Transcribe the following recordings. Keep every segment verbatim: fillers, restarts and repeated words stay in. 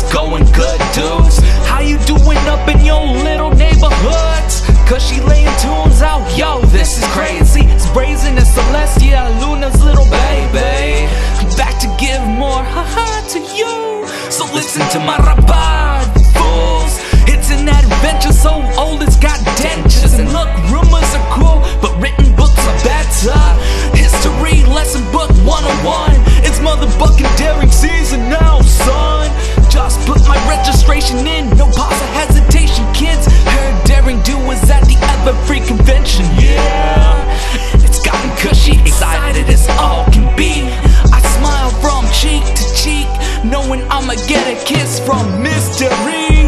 going good, dudes? How you doing up in your little neighborhoods? Cause she laying tunes out, yo, this is crazy. It's Brazen and Celestia, Luna's little baby. I'm back to give more haha to you. So listen to my rapad, fools. It's an adventure so old it's got dentures. And look, rumors are cool, but written books are better. History lesson book one oh one. It's motherfucking daring season now, son. Just put my registration in, no pause or hesitation, kids. Heard daring do was at the Everfree convention, yeah. It's gotten cushy, excited as all can be. I smile from cheek to cheek, knowing I'ma get a kiss from Mystery.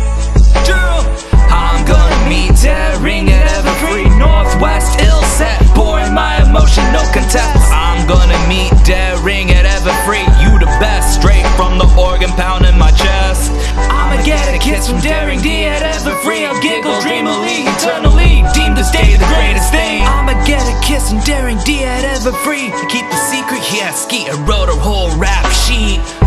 I'm gonna meet daring at Everfree, Northwest Ilset, pouring my emotional contest. I'm gonna meet daring at Everfree, you the best, straight from the organ pound in my chest. I'ma get a kiss from Daring D at Everfree, I'll giggle dreamily, eternally, deem this day the greatest thing. I'ma get a kiss from Daring D at Everfree, keep the secret, yeah, Skeeter wrote a whole rap sheet.